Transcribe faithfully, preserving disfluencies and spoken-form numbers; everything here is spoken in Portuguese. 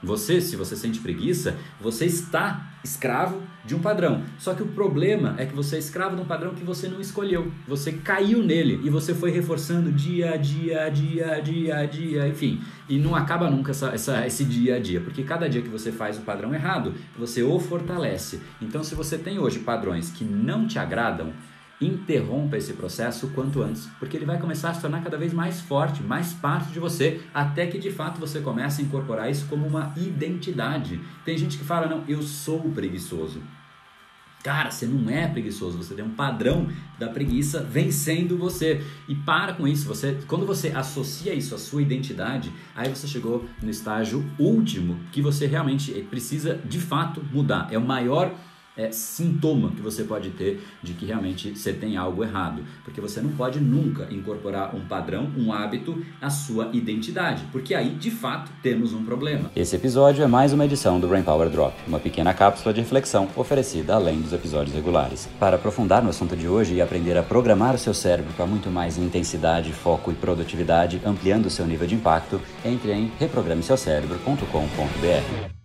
Você, se você sente preguiça, você está escravo de um padrão. Só que o problema é que você é escravo de um padrão que você não escolheu. Você caiu nele e você foi reforçando dia a dia, dia a dia, a dia, enfim. E não acaba nunca essa, essa, esse dia a dia, porque cada dia que você faz o padrão errado, você o fortalece. Então, se você tem hoje padrões que não te agradam, interrompa esse processo o quanto antes, porque ele vai começar a se tornar cada vez mais forte, mais parte de você, até que de fato você comece a incorporar isso como uma identidade. Tem gente que fala, não, eu sou preguiçoso. Cara, você não é preguiçoso, você tem um padrão da preguiça vencendo você. E para com isso, você, quando você associa isso à sua identidade, aí você chegou no estágio último que você realmente precisa de fato mudar. É o maior É, sintoma que você pode ter de que realmente você tem algo errado, porque você não pode nunca incorporar um padrão, um hábito à sua identidade, porque aí de fato temos um problema. Esse episódio é mais uma edição do Brain Power Drop, uma pequena cápsula de reflexão oferecida além dos episódios regulares. Para aprofundar no assunto de hoje e aprender a programar o seu cérebro para muito mais intensidade, foco e produtividade, ampliando o seu nível de impacto, entre em reprograme seu cérebro ponto com ponto b r.